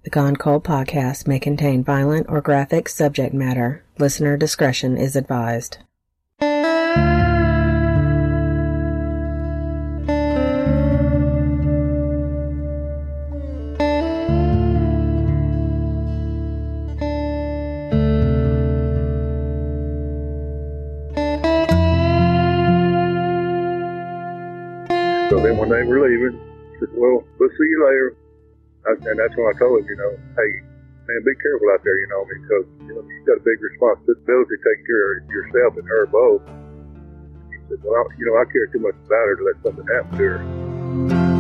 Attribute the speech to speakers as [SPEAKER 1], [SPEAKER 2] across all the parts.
[SPEAKER 1] The Gone Cold podcast may contain violent or graphic subject matter. Listener discretion is advised.
[SPEAKER 2] So then when they were leaving, I said, well, we'll see you later. And that's when I told him, hey, man, be careful out there, because, you've got a big responsibility taking care of yourself and her both. He said, well, I care too much about her to let something happen to her.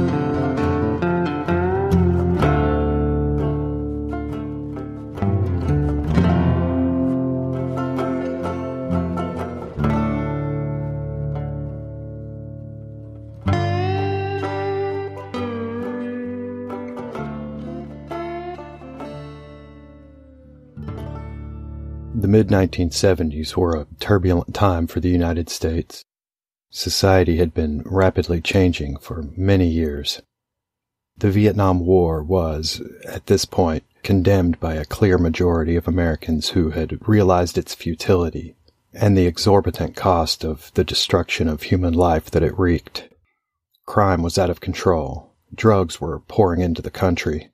[SPEAKER 3] The mid-1970s were a turbulent time for the United States. Society had been rapidly changing for many years. The Vietnam War was, at this point, condemned by a clear majority of Americans who had realized its futility and the exorbitant cost of the destruction of human life that it wreaked. Crime was out of control. Drugs were pouring into the country.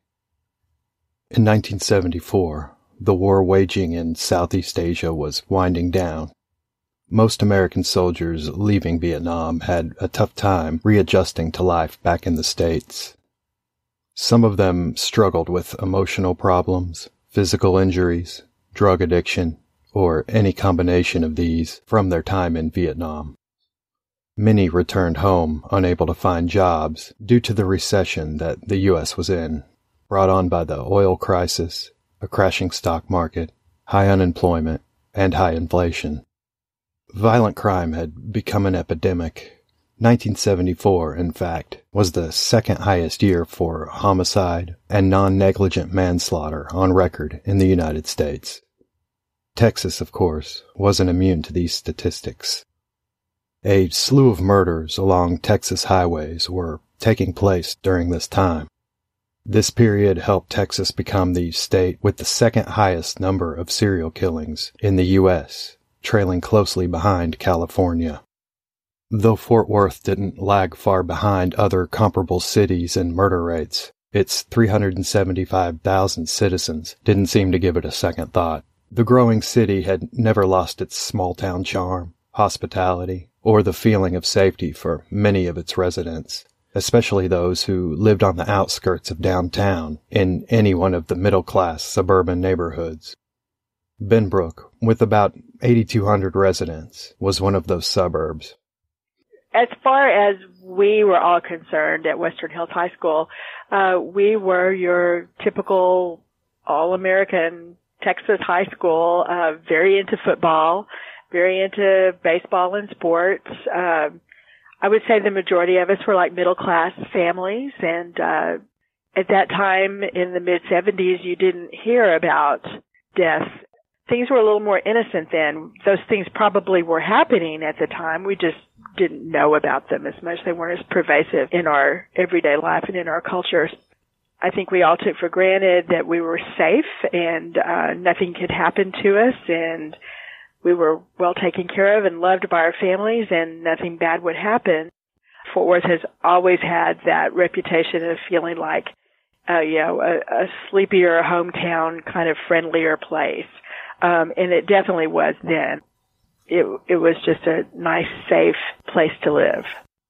[SPEAKER 3] In 1974, the war waging in Southeast Asia was winding down. Most American soldiers leaving Vietnam had a tough time readjusting to life back in the States. Some of them struggled with emotional problems, physical injuries, drug addiction, or any combination of these from their time in Vietnam. Many returned home unable to find jobs due to the recession that the U.S. was in, brought on by the oil crisis, a crashing stock market, high unemployment, and high inflation. Violent crime had become an epidemic. 1974, in fact, was the second highest year for homicide and non-negligent manslaughter on record in the United States. Texas, of course, wasn't immune to these statistics. A slew of murders along Texas highways were taking place during this time. This period helped Texas become the state with the second highest number of serial killings in the U.S., trailing closely behind California. Though Fort Worth didn't lag far behind other comparable cities in murder rates, its 375,000 citizens didn't seem to give it a second thought. The growing city had never lost its small-town charm, hospitality, or the feeling of safety for many of its residents, especially those who lived on the outskirts of downtown in any one of the middle-class suburban neighborhoods. Benbrook, with about 8,200 residents, was one of those suburbs.
[SPEAKER 4] As far as we were all concerned at Western Hills High School, we were your typical all-American Texas high school, very into football, very into baseball and sports. I would say the majority of us were like middle-class families, and at that time in the mid-'70s, you didn't hear about death. Things were a little more innocent then. Those things probably were happening at the time. We just didn't know about them as much. They weren't as pervasive in our everyday life and in our culture. I think we all took for granted that we were safe and nothing could happen to us, and we were well taken care of and loved by our families, and nothing bad would happen. Fort Worth has always had that reputation of feeling like, a sleepier hometown, kind of friendlier place. And it definitely was then. It was just a nice, safe place to live.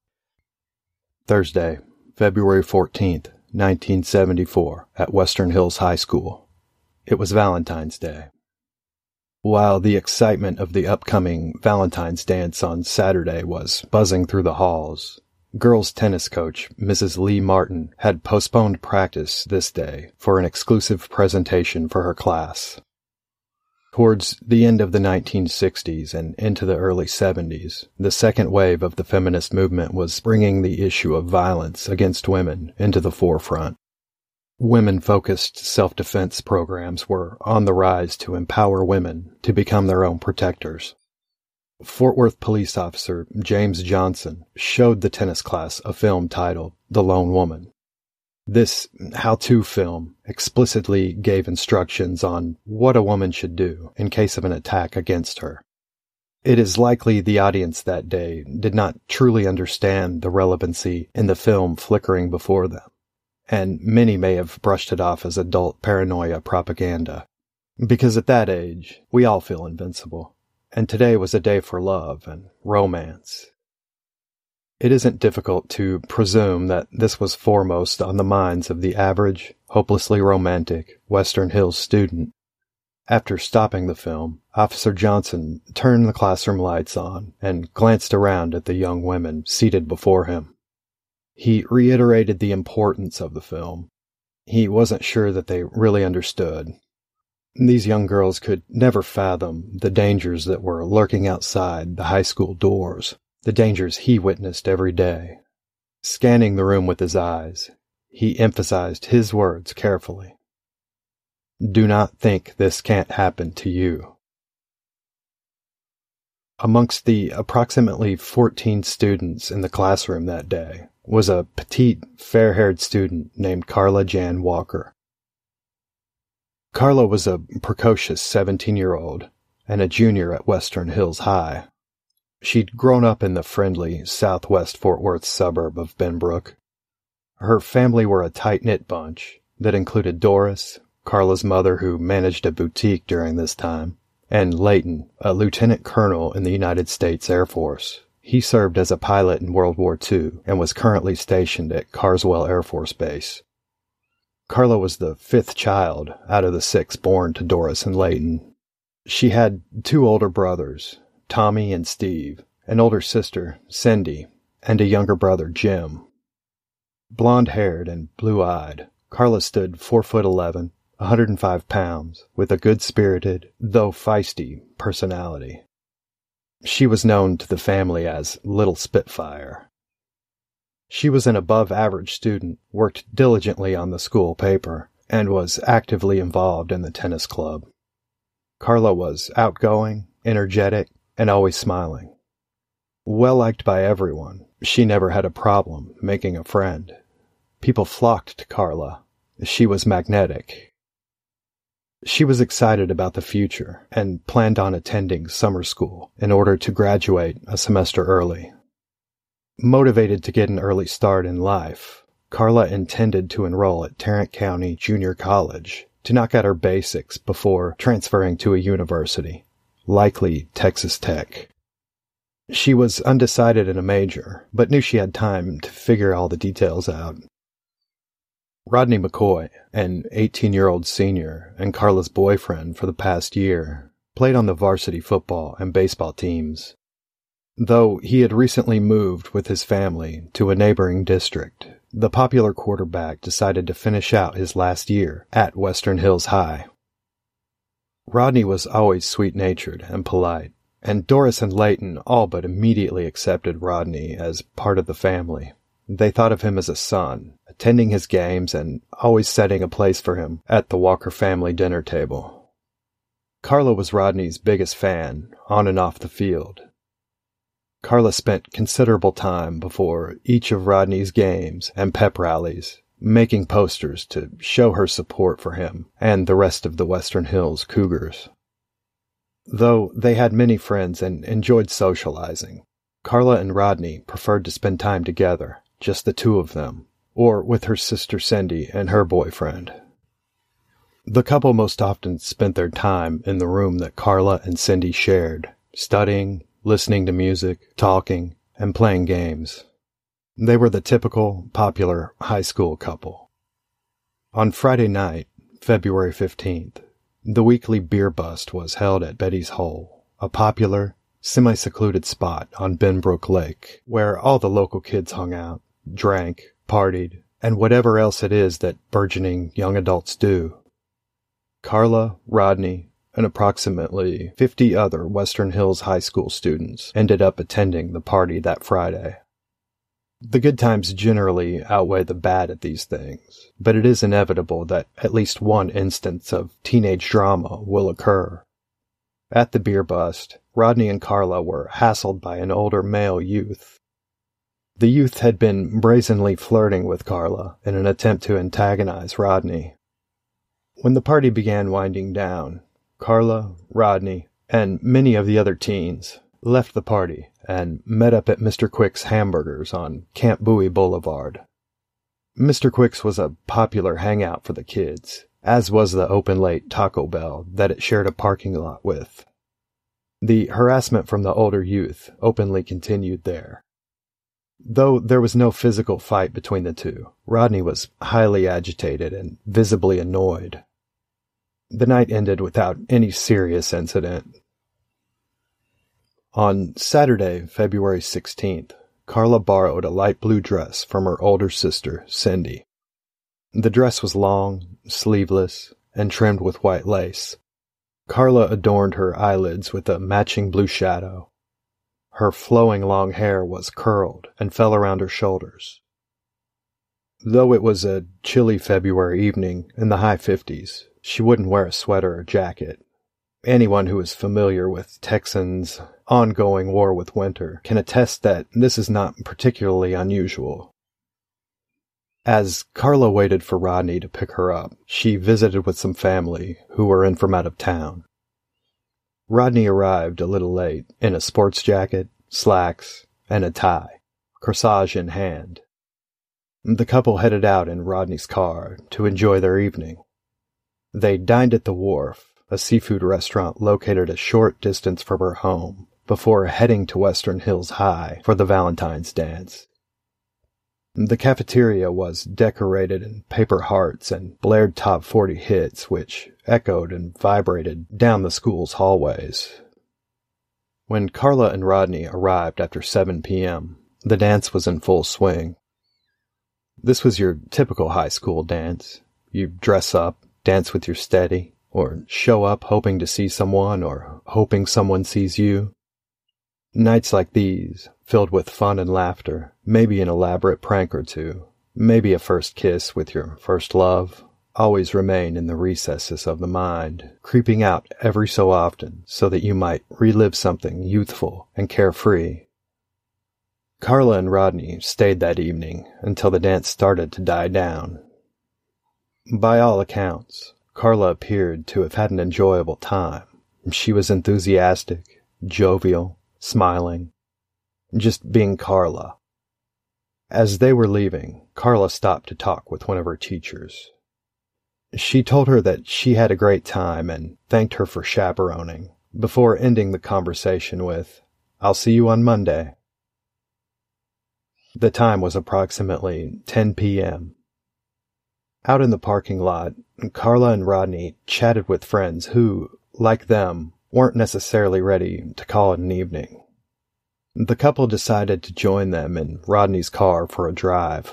[SPEAKER 3] Thursday, February 14th, 1974, at Western Hills High School. It was Valentine's Day. While the excitement of the upcoming Valentine's dance on Saturday was buzzing through the halls, girls' tennis coach Mrs. Lee Martin had postponed practice this day for an exclusive presentation for her class. Towards the end of the 1960s and into the early 70s, the second wave of the feminist movement was bringing the issue of violence against women into the forefront. Women-focused self-defense programs were on the rise to empower women to become their own protectors. Fort Worth police officer James Johnson showed the tennis class a film titled The Lone Woman. This how-to film explicitly gave instructions on what a woman should do in case of an attack against her. It is likely the audience that day did not truly understand the relevancy in the film flickering before them, and many may have brushed it off as adult paranoia propaganda. Because at that age, we all feel invincible, and today was a day for love and romance. It isn't difficult to presume that this was foremost on the minds of the average, hopelessly romantic Western Hills student. After stopping the film, Officer Johnson turned the classroom lights on and glanced around at the young women seated before him. He reiterated the importance of the film. He wasn't sure that they really understood. These young girls could never fathom the dangers that were lurking outside the high school doors, the dangers he witnessed every day. Scanning the room with his eyes, he emphasized his words carefully. Do not think this can't happen to you. Amongst the approximately 14 students in the classroom that day was a petite, fair-haired student named Carla Jan Walker. Carla was a precocious 17-year-old and a junior at Western Hills High. She'd grown up in the friendly southwest Fort Worth suburb of Benbrook. Her family were a tight-knit bunch that included Doris, Carla's mother who managed a boutique during this time, and Leighton, a lieutenant colonel in the United States Air Force. He served as a pilot in World War II and was currently stationed at Carswell Air Force Base. Carla was the fifth child out of the 6 born to Doris and Leighton. She had 2 older brothers, Tommy and Steve, an older sister, Cindy, and a younger brother, Jim. Blonde-haired and blue-eyed, Carla stood 4'11", 105 pounds, with a good-spirited, though feisty, personality. She was known to the family as Little Spitfire. She was an above-average student, worked diligently on the school paper, and was actively involved in the tennis club. Carla was outgoing, energetic, and always smiling. Well-liked by everyone, she never had a problem making a friend. People flocked to Carla. She was magnetic. She was excited about the future and planned on attending summer school in order to graduate a semester early. Motivated to get an early start in life, Carla intended to enroll at Tarrant County Junior College to knock out her basics before transferring to a university, likely Texas Tech. She was undecided in a major, but knew she had time to figure all the details out. Rodney McCoy, an 18-year-old senior and Carla's boyfriend for the past year, played on the varsity football and baseball teams. Though he had recently moved with his family to a neighboring district, the popular quarterback decided to finish out his last year at Western Hills High. Rodney was always sweet-natured and polite, and Doris and Leighton all but immediately accepted Rodney as part of the family. They thought of him as a son, attending his games and always setting a place for him at the Walker family dinner table. Carla was Rodney's biggest fan, on and off the field. Carla spent considerable time before each of Rodney's games and pep rallies, making posters to show her support for him and the rest of the Western Hills Cougars. Though they had many friends and enjoyed socializing, Carla and Rodney preferred to spend time together, just the two of them, or with her sister Cindy and her boyfriend. The couple most often spent their time in the room that Carla and Cindy shared, studying, listening to music, talking, and playing games. They were the typical, popular high school couple. On Friday night, February 15th, the weekly beer bust was held at Betty's Hole, a popular, semi-secluded spot on Benbrook Lake, where all the local kids hung out, drank, partied, and whatever else it is that burgeoning young adults do. Carla, Rodney, and approximately 50 other Western Hills High School students ended up attending the party that Friday. The good times generally outweigh the bad at these things, but it is inevitable that at least one instance of teenage drama will occur. At the beer bust, Rodney and Carla were hassled by an older male youth. The youth had been brazenly flirting with Carla in an attempt to antagonize Rodney. When the party began winding down, Carla, Rodney, and many of the other teens left the party and met up at Mr. Quick's Hamburgers on Camp Bowie Boulevard. Mr. Quick's was a popular hangout for the kids, as was the open-late Taco Bell that it shared a parking lot with. The harassment from the older youth openly continued there. Though there was no physical fight between the two, Rodney was highly agitated and visibly annoyed. The night ended without any serious incident. On Saturday, February 16th, Carla borrowed a light blue dress from her older sister, Cindy. The dress was long, sleeveless, and trimmed with white lace. Carla adorned her eyelids with a matching blue shadow. Her flowing long hair was curled and fell around her shoulders. Though it was a chilly February evening in the high 50s, she wouldn't wear a sweater or jacket. Anyone who is familiar with Texans' ongoing war with winter can attest that this is not particularly unusual. As Carla waited for Rodney to pick her up, she visited with some family who were in from out of town. Rodney arrived a little late in a sports jacket, slacks, and a tie, corsage in hand. The couple headed out in Rodney's car to enjoy their evening. They dined at the Wharf, a seafood restaurant located a short distance from her home, before heading to Western Hills High for the Valentine's dance. The cafeteria was decorated in paper hearts and blared top 40 hits which echoed and vibrated down the school's hallways. When Carla and Rodney arrived after 7 p.m., the dance was in full swing. This was your typical high school dance. You dress up, dance with your steady, or show up hoping to see someone or hoping someone sees you. Nights like these, filled with fun and laughter, maybe an elaborate prank or two, maybe a first kiss with your first love, always remain in the recesses of the mind, creeping out every so often so that you might relive something youthful and carefree. Carla and Rodney stayed that evening until the dance started to die down. By all accounts, Carla appeared to have had an enjoyable time. She was enthusiastic, jovial, smiling, just being Carla. As they were leaving, Carla stopped to talk with one of her teachers. She told her that she had a great time and thanked her for chaperoning, before ending the conversation with, "I'll see you on Monday." The time was approximately 10 p.m. Out in the parking lot, Carla and Rodney chatted with friends who, like them, weren't necessarily ready to call it an evening. The couple decided to join them in Rodney's car for a drive.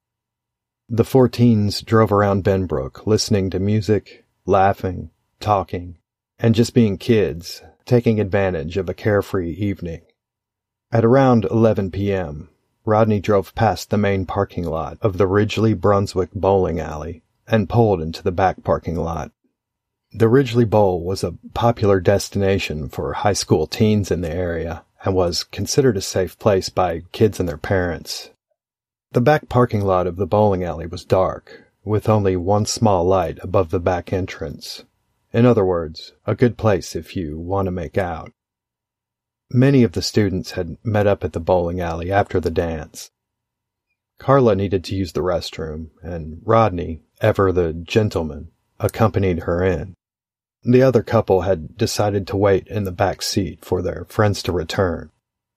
[SPEAKER 3] The 4 teens drove around Benbrook listening to music, laughing, talking, and just being kids, taking advantage of a carefree evening. At around 11 p.m., Rodney drove past the main parking lot of the Ridgely Brunswick bowling alley and pulled into the back parking lot. The Ridgely Bowl was a popular destination for high school teens in the area and was considered a safe place by kids and their parents. The back parking lot of the bowling alley was dark, with only one small light above the back entrance. In other words, a good place if you want to make out. Many of the students had met up at the bowling alley after the dance. Carla needed to use the restroom, and Rodney, ever the gentleman, accompanied her in. The other couple had decided to wait in the back seat for their friends to return.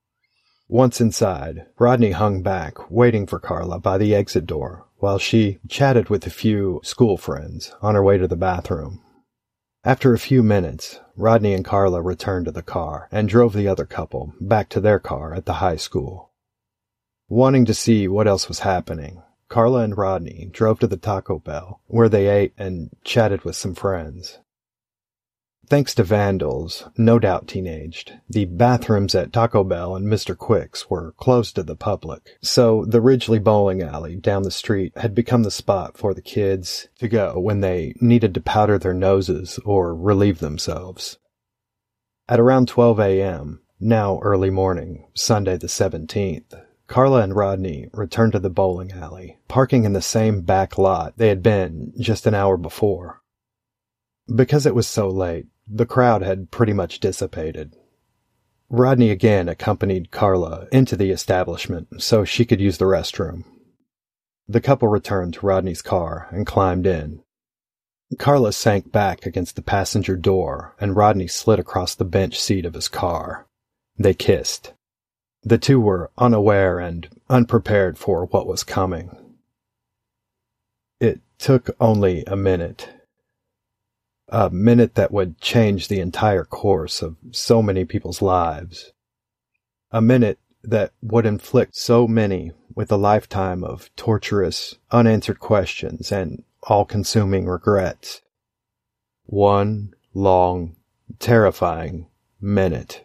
[SPEAKER 3] Once inside, Rodney hung back, waiting for Carla by the exit door, while she chatted with a few school friends on her way to the bathroom. After a few minutes, Rodney and Carla returned to the car and drove the other couple back to their car at the high school. Wanting to see what else was happening, Carla and Rodney drove to the Taco Bell, where they ate and chatted with some friends. Thanks to vandals, no doubt teenaged, the bathrooms at Taco Bell and Mr. Quick's were closed to the public, so the Ridgely bowling alley down the street had become the spot for the kids to go when they needed to powder their noses or relieve themselves. At around 12 a.m., now early morning, Sunday the 17th, Carla and Rodney returned to the bowling alley, parking in the same back lot they had been just an hour before. Because it was so late, the crowd had pretty much dissipated. Rodney again accompanied Carla into the establishment so she could use the restroom. The couple returned to Rodney's car and climbed in. Carla sank back against the passenger door, and Rodney slid across the bench seat of his car. They kissed. The two were unaware and unprepared for what was coming. It took only a minute. A minute that would change the entire course of so many people's lives. A minute that would inflict so many with a lifetime of torturous, unanswered questions and all-consuming regrets. One long, terrifying minute.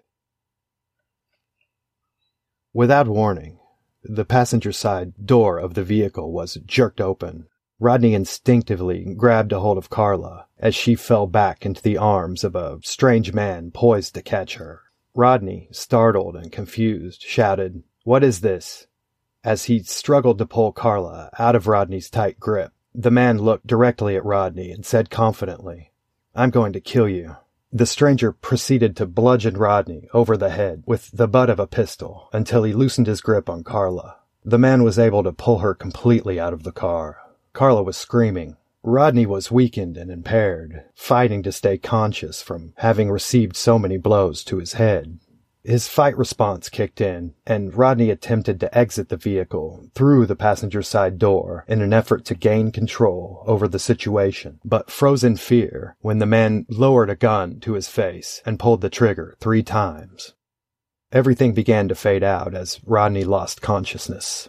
[SPEAKER 3] Without warning, the passenger side door of the vehicle was jerked open. Rodney instinctively grabbed a hold of Carla as she fell back into the arms of a strange man poised to catch her. Rodney, startled and confused, shouted, "What is this?" As he struggled to pull Carla out of Rodney's tight grip, the man looked directly at Rodney and said confidently, "I'm going to kill you." The stranger proceeded to bludgeon Rodney over the head with the butt of a pistol until he loosened his grip on Carla. The man was able to pull her completely out of the car. Carla was screaming. Rodney was weakened and impaired, fighting to stay conscious from having received so many blows to his head. His fight response kicked in, and Rodney attempted to exit the vehicle through the passenger side door in an effort to gain control over the situation, but froze in fear when the man lowered a gun to his face and pulled the trigger 3 times. Everything began to fade out as Rodney lost consciousness.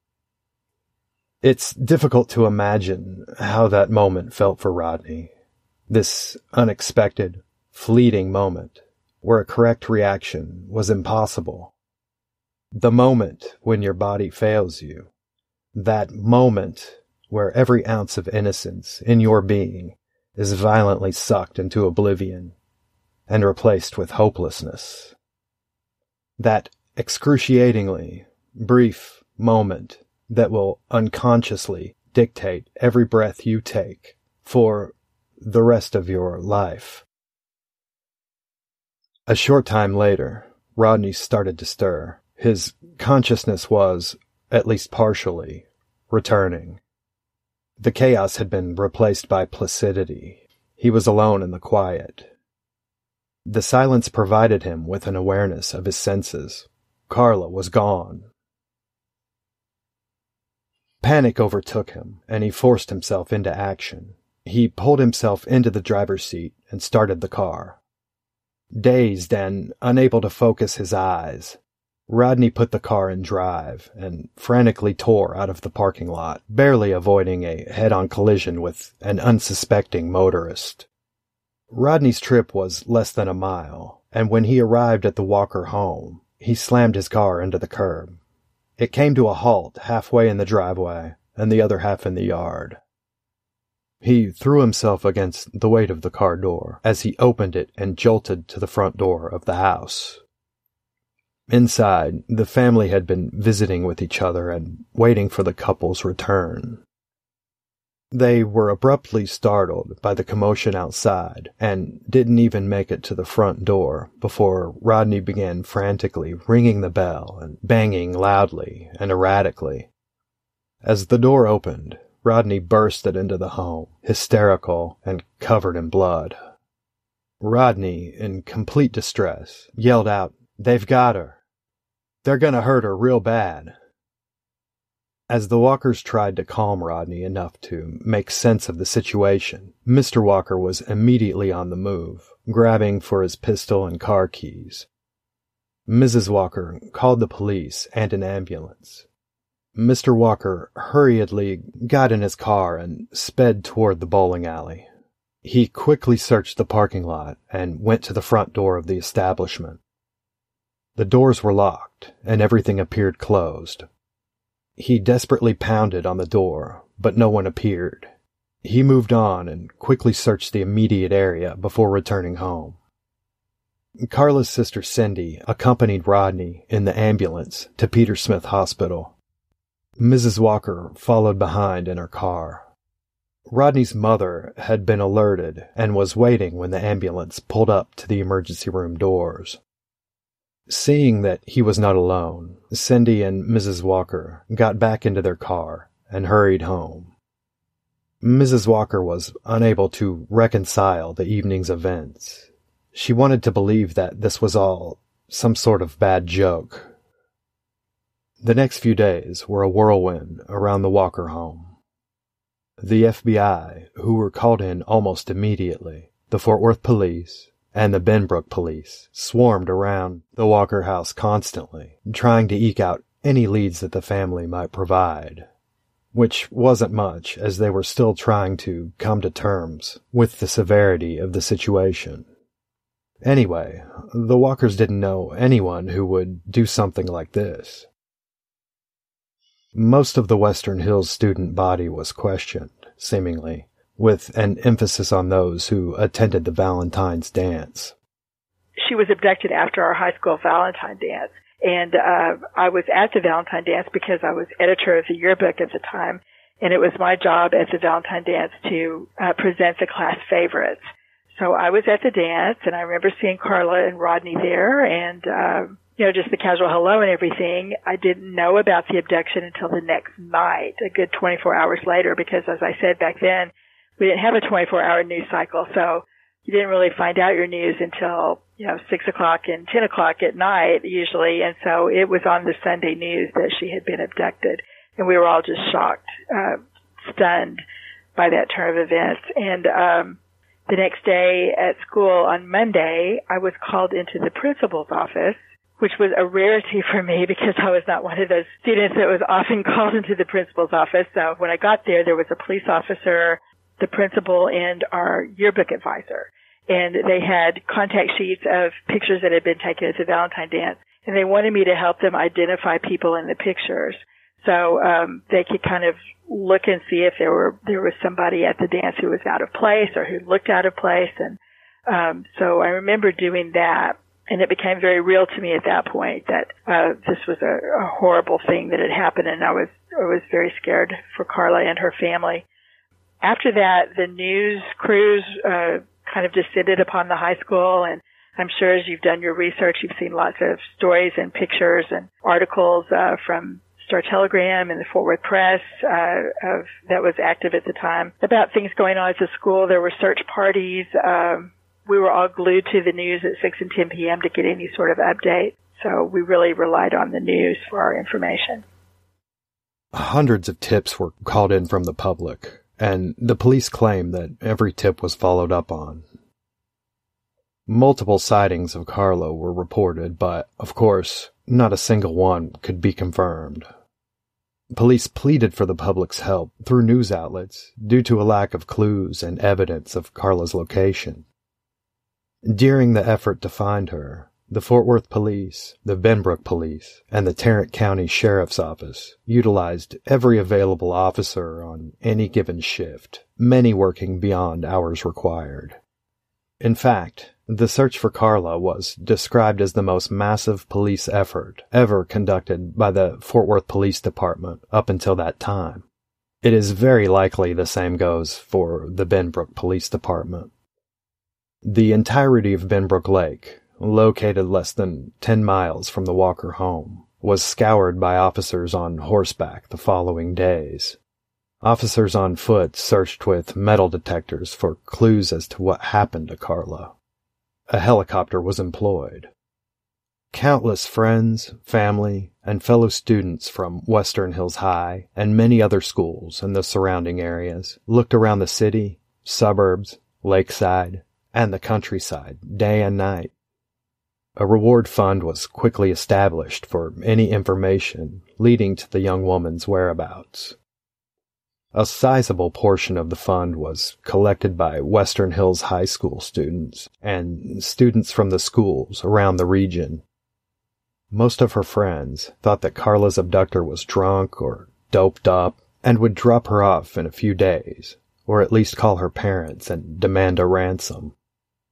[SPEAKER 3] It's difficult to imagine how that moment felt for Rodney. This unexpected, fleeting moment where a correct reaction was impossible. The moment when your body fails you. That moment where every ounce of innocence in your being is violently sucked into oblivion and replaced with hopelessness. That excruciatingly brief moment that will unconsciously dictate every breath you take for the rest of your life. A short time later, Rodney started to stir. His consciousness was, at least partially, returning. The chaos had been replaced by placidity. He was alone in the quiet. The silence provided him with an awareness of his senses. Carla was gone. Panic overtook him, and he forced himself into action. He pulled himself into the driver's seat and started the car. Dazed and unable to focus his eyes, Rodney put the car in drive and frantically tore out of the parking lot, barely avoiding a head-on collision with an unsuspecting motorist. Rodney's trip was less than a mile, and when he arrived at the Walker home, he slammed his car into the curb. It came to a halt halfway in the driveway and the other half in the yard. He threw himself against the weight of the car door as he opened it and jolted to the front door of the house. Inside, the family had been visiting with each other and waiting for the couple's return. They were abruptly startled by the commotion outside and didn't even make it to the front door before Rodney began frantically ringing the bell and banging loudly and erratically. As the door opened, Rodney bursted into the home, hysterical and covered in blood. Rodney, in complete distress, yelled out, "They've got her. They're gonna hurt her real bad." As the Walkers tried to calm Rodney enough to make sense of the situation, Mr. Walker was immediately on the move, grabbing for his pistol and car keys. Mrs. Walker called the police and an ambulance. Mr. Walker hurriedly got in his car and sped toward the bowling alley. He quickly searched the parking lot and went to the front door of the establishment. The doors were locked, and everything appeared closed. He desperately pounded on the door, but no one appeared. He moved on and quickly searched the immediate area before returning home. Carla's sister Cindy accompanied Rodney in the ambulance to Peter Smith Hospital. Mrs. Walker followed behind in her car. Rodney's mother had been alerted and was waiting when the ambulance pulled up to the emergency room doors. Seeing that he was not alone, Cindy and Mrs. Walker got back into their car and hurried home. Mrs. Walker was unable to reconcile the evening's events. She wanted to believe that this was all some sort of bad joke. The next few days were a whirlwind around the Walker home. The FBI, who were called in almost immediately, the Fort Worth police, and the Benbrook police swarmed around the Walker house constantly, trying to eke out any leads that the family might provide, which wasn't much as they were still trying to come to terms with the severity of the situation. Anyway, the Walkers didn't know anyone who would do something like this. Most of the Western Hills student body was questioned, seemingly, with an emphasis on those who attended the Valentine's dance.
[SPEAKER 4] She was abducted after our high school Valentine dance, and I was at the Valentine dance because I was editor of the yearbook at the time, and it was my job at the Valentine dance to present the class favorites. So I was at the dance, and I remember seeing Carla and Rodney there, and just the casual hello and everything. I didn't know about the abduction until the next night, a good 24 hours later, because as I said back then, we didn't have a 24-hour news cycle, so you didn't really find out your news until, 6 o'clock and 10 o'clock at night, usually, and so it was on the Sunday news that she had been abducted, and we were all just shocked, stunned by that turn of events. And the next day at school on Monday, I was called into the principal's office, which was a rarity for me because I was not one of those students that was often called into the principal's office. So when I got there was a police officer, the principal, and our yearbook advisor. And they had contact sheets of pictures that had been taken at the Valentine dance. And they wanted me to help them identify people in the pictures. So they could kind of look and see if there was somebody at the dance who was out of place or who looked out of place. And so I remember doing that. And it became very real to me at that point that this was a horrible thing that had happened. And I was very scared for Carla and her family. After that, the news crews kind of descended upon the high school, and I'm sure as you've done your research, you've seen lots of stories and pictures and articles from Star-Telegram and the Fort Worth Press that was active at the time about things going on at the school. There were search parties. We were all glued to the news at 6 and 10 p.m. to get any sort of update, so we really relied on the news for our information.
[SPEAKER 3] Hundreds of tips were called in from the public, and the police claimed that every tip was followed up on. Multiple sightings of Carla were reported, but, of course, not a single one could be confirmed. Police pleaded for the public's help through news outlets due to a lack of clues and evidence of Carla's location. During the effort to find her, the Fort Worth Police, the Benbrook Police, and the Tarrant County Sheriff's Office utilized every available officer on any given shift, many working beyond hours required. In fact, the search for Carla was described as the most massive police effort ever conducted by the Fort Worth Police Department up until that time. It is very likely the same goes for the Benbrook Police Department. The entirety of Benbrook Lake, located less than 10 miles from the Walker home, was scoured by officers on horseback the following days. Officers on foot searched with metal detectors for clues as to what happened to Carla. A helicopter was employed. Countless friends, family, and fellow students from Western Hills High and many other schools in the surrounding areas looked around the city, suburbs, lakeside, and the countryside day and night. A reward fund was quickly established for any information leading to the young woman's whereabouts. A sizable portion of the fund was collected by Western Hills High School students and students from the schools around the region. Most of her friends thought that Carla's abductor was drunk or doped up and would drop her off in a few days, or at least call her parents and demand a ransom.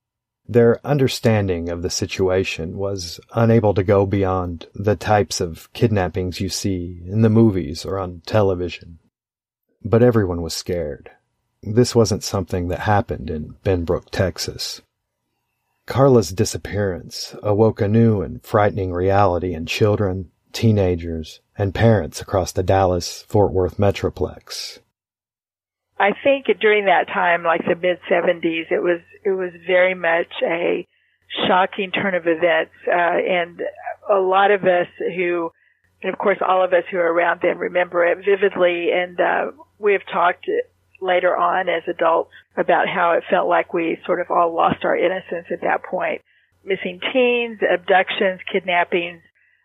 [SPEAKER 3] Their understanding of the situation was unable to go beyond the types of kidnappings you see in the movies or on television. But everyone was scared. This wasn't something that happened in Benbrook, Texas. Carla's disappearance awoke a new and frightening reality in children, teenagers, and parents across the Dallas-Fort Worth metroplex.
[SPEAKER 4] I think during that time, like the mid-'70s, it was very much a shocking turn of events, and a lot of us and of course all of us who are around then remember it vividly, and we have talked later on as adults about how it felt like we sort of all lost our innocence at that point. Missing teens, abductions, kidnappings.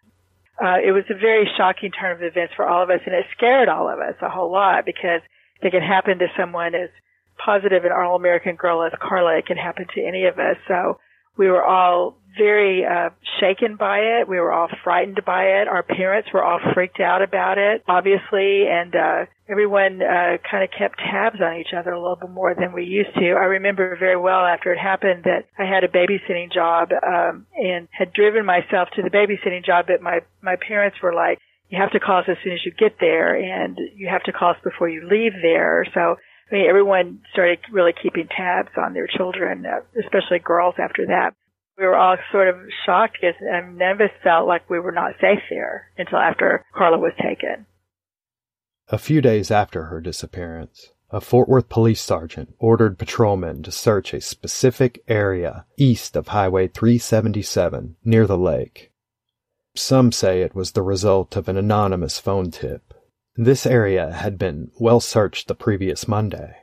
[SPEAKER 4] It was a very shocking turn of events for all of us, and it scared all of us a whole lot because it can happen to someone as positive an all-American girl as Carla. It can happen to any of us. So we were all very shaken by it. We were all frightened by it. Our parents were all freaked out about it, obviously, and everyone kind of kept tabs on each other a little bit more than we used to. I remember very well after it happened that I had a babysitting job and had driven myself to the babysitting job, but my parents were like, you have to call us as soon as you get there, and you have to call us before you leave there. So, I mean, everyone started really keeping tabs on their children, especially girls after that. We were all sort of shocked because none of us felt like we were not safe there until after Carla was taken.
[SPEAKER 3] A few days after her disappearance, a Fort Worth police sergeant ordered patrolmen to search a specific area east of Highway 377 near the lake. Some say it was the result of an anonymous phone tip. This area had been well searched the previous Monday.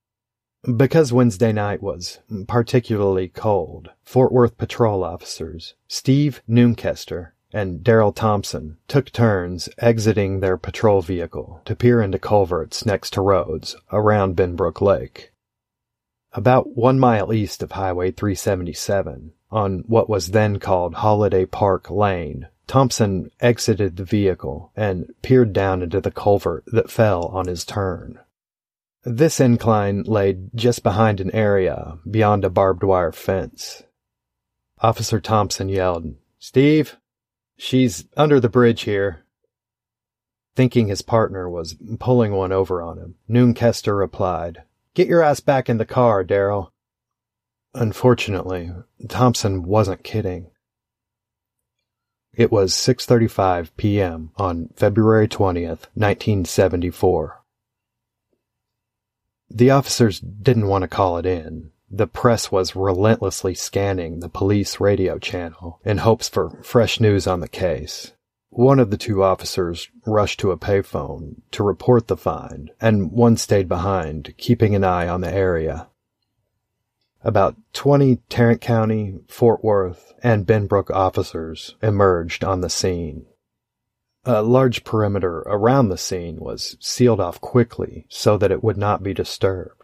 [SPEAKER 3] Because Wednesday night was particularly cold, Fort Worth patrol officers Steve Noonkester and Daryl Thompson took turns exiting their patrol vehicle to peer into culverts next to roads around Benbrook Lake. About 1 mile east of Highway 377, on what was then called Holiday Park Lane, Thompson exited the vehicle and peered down into the culvert that fell on his turn. This incline lay just behind an area beyond a barbed wire fence. Officer Thompson yelled, "Steve, she's under the bridge here." Thinking his partner was pulling one over on him, Noonkester replied, "Get your ass back in the car, Daryl." Unfortunately, Thompson wasn't kidding. It was 6:35 p.m. on February 20th, 1974. The officers didn't want to call it in. The press was relentlessly scanning the police radio channel in hopes for fresh news on the case. One of the two officers rushed to a payphone to report the find, and one stayed behind, keeping an eye on the area. About 20 Tarrant County, Fort Worth, and Benbrook officers emerged on the scene. A large perimeter around the scene was sealed off quickly so that it would not be disturbed.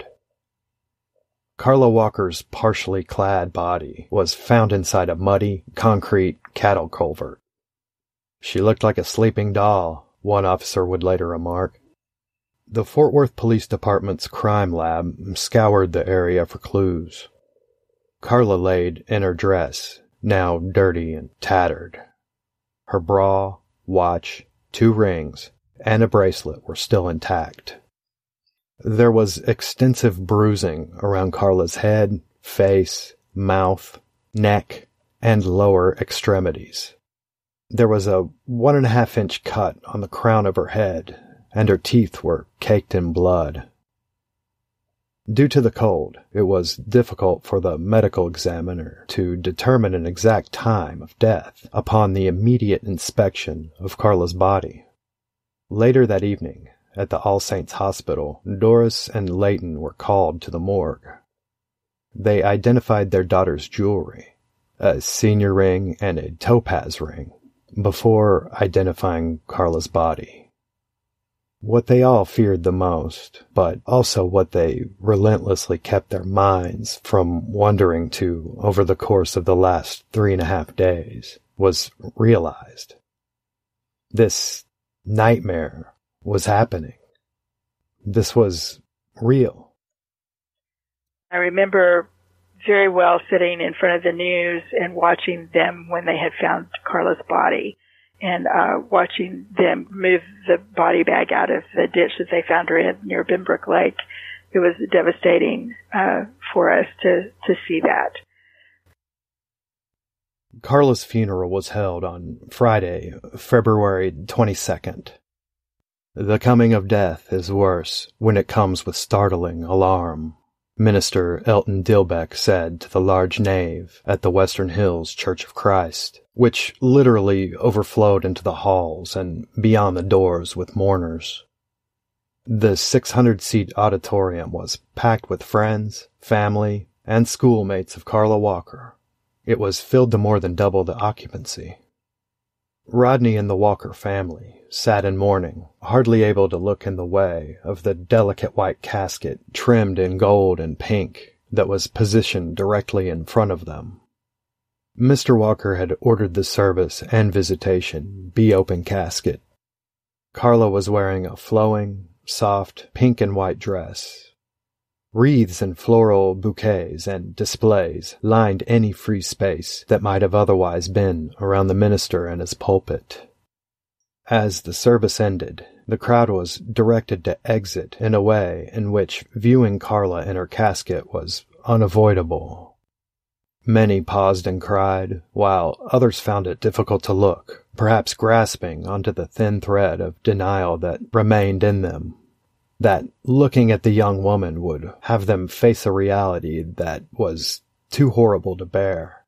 [SPEAKER 3] Carla Walker's partially clad body was found inside a muddy, concrete cattle culvert. "She looked like a sleeping doll," one officer would later remark. The Fort Worth Police Department's crime lab scoured the area for clues. Carla laid in her dress, now dirty and tattered. Her bra, watch, 2 rings, and a bracelet were still intact. There was extensive bruising around Carla's head, face, mouth, neck, and lower extremities. There was a 1.5-inch cut on the crown of her head, and her teeth were caked in blood. Due to the cold, it was difficult for the medical examiner to determine an exact time of death upon the immediate inspection of Carla's body. Later that evening, at the All Saints Hospital, Doris and Leighton were called to the morgue. They identified their daughter's jewelry, a senior ring and a topaz ring, before identifying Carla's body. What they all feared the most, but also what they relentlessly kept their minds from wondering to over the course of the last 3.5 days, was realized. This nightmare was happening. This was real.
[SPEAKER 4] I remember very well sitting in front of the news and watching them when they had found Carla's body, and watching them move the body bag out of the ditch that they found her in near Benbrook Lake. It was devastating for us to see that.
[SPEAKER 3] Carla's funeral was held on Friday, February 22nd. The coming of death is worse when it comes with startling alarm, Minister Elton Dilbeck said to the large nave at the Western Hills Church of Christ, which literally overflowed into the halls and beyond the doors with mourners. The 600-seat auditorium was packed with friends, family, and schoolmates of Carla Walker. It was filled to more than double the occupancy. Rodney and the Walker family sat in mourning, hardly able to look in the way of the delicate white casket trimmed in gold and pink that was positioned directly in front of them. Mr. Walker had ordered the service and visitation be open casket. Carla was wearing a flowing, soft pink and white dress. Wreaths and floral bouquets and displays lined any free space that might have otherwise been around the minister and his pulpit. As the service ended, the crowd was directed to exit in a way in which viewing Carla in her casket was unavoidable. Many paused and cried, while others found it difficult to look, perhaps grasping onto the thin thread of denial that remained in them. That looking at the young woman would have them face a reality that was too horrible to bear.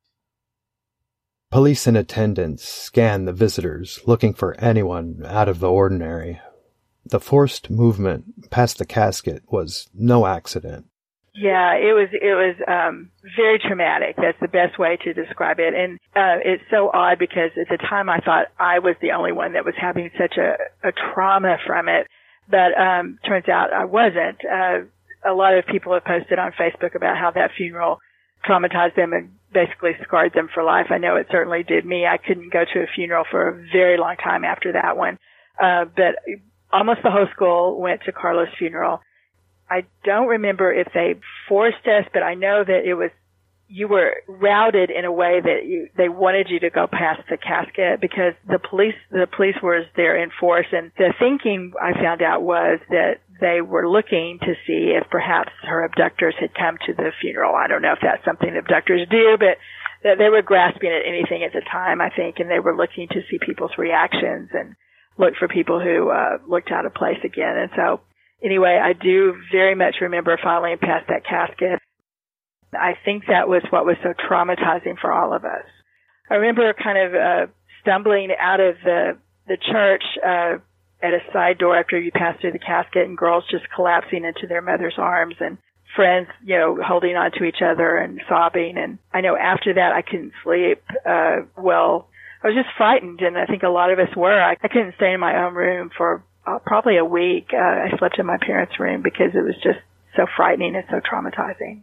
[SPEAKER 3] Police in attendance scanned the visitors, looking for anyone out of the ordinary. The forced movement past the casket was no accident.
[SPEAKER 4] Yeah, it was very traumatic. That's the best way to describe it. And it's so odd because at the time I thought I was the only one that was having such a trauma from it. But turns out I wasn't. A lot of people have posted on Facebook about how that funeral traumatized them and basically scarred them for life. I know it certainly did me. I couldn't go to a funeral for a very long time after that one. But almost the whole school went to Carla's funeral. I don't remember if they forced us, but I know that you were routed in a way that they wanted you to go past the casket because the police was there in force. And the thinking I found out was that they were looking to see if perhaps her abductors had come to the funeral. I don't know if that's something abductors do, but that they were grasping at anything at the time, I think, and they were looking to see people's reactions and look for people who looked out of place again. And so anyway, I do very much remember filing past that casket. I think that was what was so traumatizing for all of us. I remember kind of stumbling out of the church at a side door after you pass through the casket, and girls just collapsing into their mother's arms, and friends, holding on to each other and sobbing. And I know after that I couldn't sleep. Well, I was just frightened, and I think a lot of us were. I couldn't stay in my own room for probably a week. I slept in my parents' room because it was just so frightening and so traumatizing.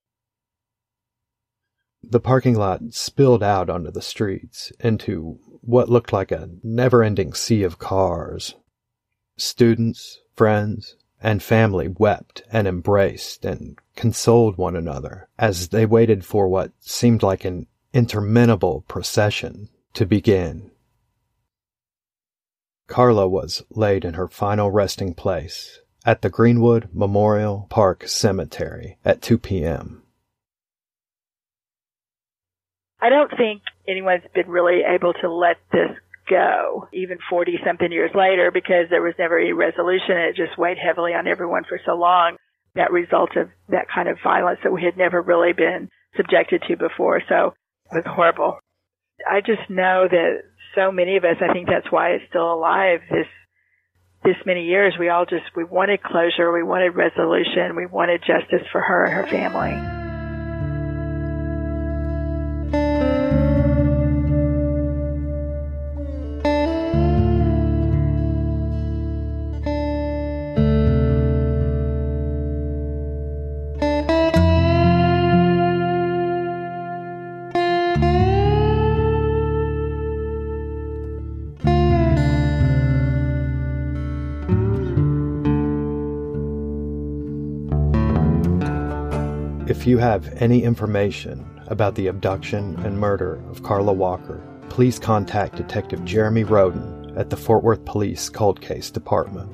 [SPEAKER 3] The parking lot spilled out onto the streets, into what looked like a never-ending sea of cars. Students, friends, and family wept and embraced and consoled one another as they waited for what seemed like an interminable procession to begin. Carla was laid in her final resting place at the Greenwood Memorial Park Cemetery at 2 p.m.
[SPEAKER 4] I don't think anyone's been really able to let this go, even 40-something years later, because there was never any resolution. It just weighed heavily on everyone for so long. That result of that kind of violence that we had never really been subjected to before. So it was horrible. I just know that so many of us, I think that's why it's still alive this many years. We wanted closure. We wanted resolution. We wanted justice for her and her family.
[SPEAKER 3] If If you have any information about the abduction and murder of Carla Walker, please contact Detective Jeremy Roden at the Fort Worth Police Cold Case Department,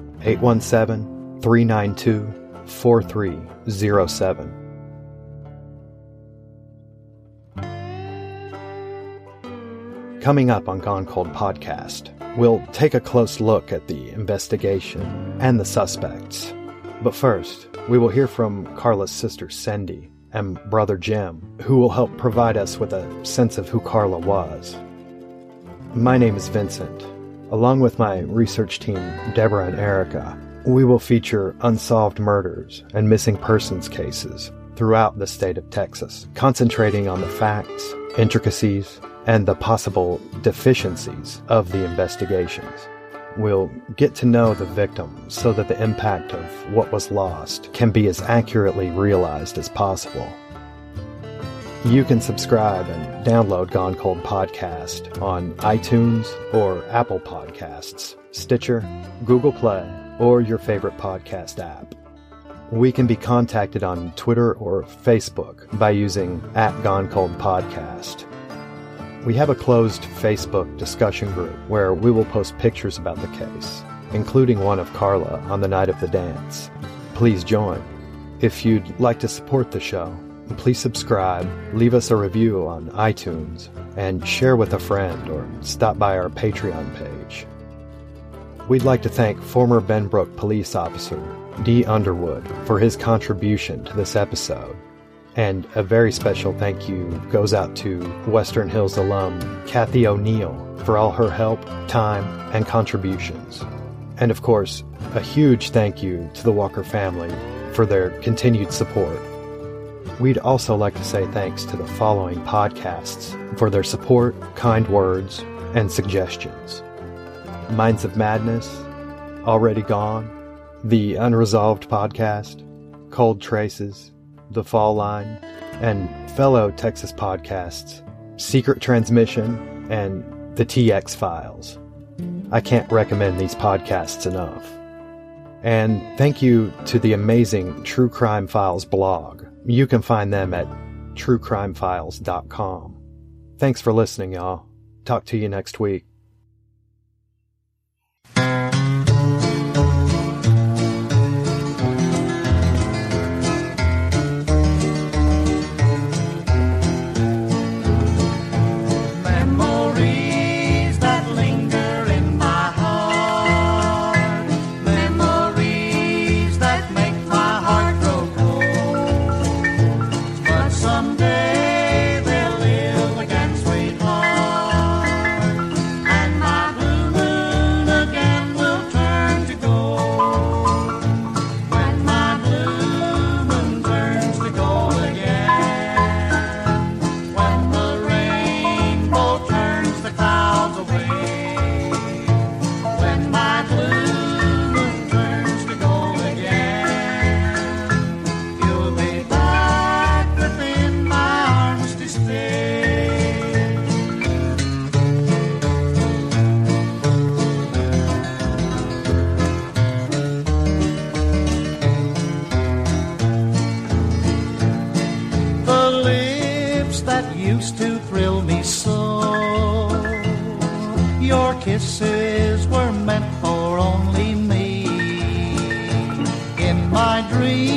[SPEAKER 3] 817-392-4307. Coming up on Gone Cold Podcast, we'll take a close look at the investigation and the suspects. But first, we will hear from Carla's sister Cindy and brother Jim, who will help provide us with a sense of who Carla was. My name is Vincent. Along with my research team, Deborah and Erica, we will feature unsolved murders and missing persons cases throughout the state of Texas, concentrating on the facts, intricacies, and the possible deficiencies of the investigations. We'll get to know the victim so that the impact of what was lost can be as accurately realized as possible. You can subscribe and download Gone Cold Podcast on iTunes or Apple Podcasts, Stitcher, Google Play, or your favorite podcast app. We can be contacted on Twitter or Facebook by using @GoneColdPodcast. We have a closed Facebook discussion group where we will post pictures about the case, including one of Carla on the night of the dance. Please join. If you'd like to support the show, please subscribe, leave us a review on iTunes, and share with a friend or stop by our Patreon page. We'd like to thank former Benbrook police officer Dee Underwood for his contribution to this episode. And a very special thank you goes out to Western Hills alum Kathy O'Neill for all her help, time, and contributions. And of course, a huge thank you to the Walker family for their continued support. We'd also like to say thanks to the following podcasts for their support, kind words, and suggestions: Minds of Madness, Already Gone, The Unresolved Podcast, Cold Traces, The Fall Line, and fellow Texas podcasts, Secret Transmission and The TX Files. I can't recommend these podcasts enough. And thank you to the amazing True Crime Files blog. You can find them at truecrimefiles.com. Thanks for listening, y'all. Talk to you next week.
[SPEAKER 5] Someday they'll live again, sweetheart. kisses were meant for only me. In my dreams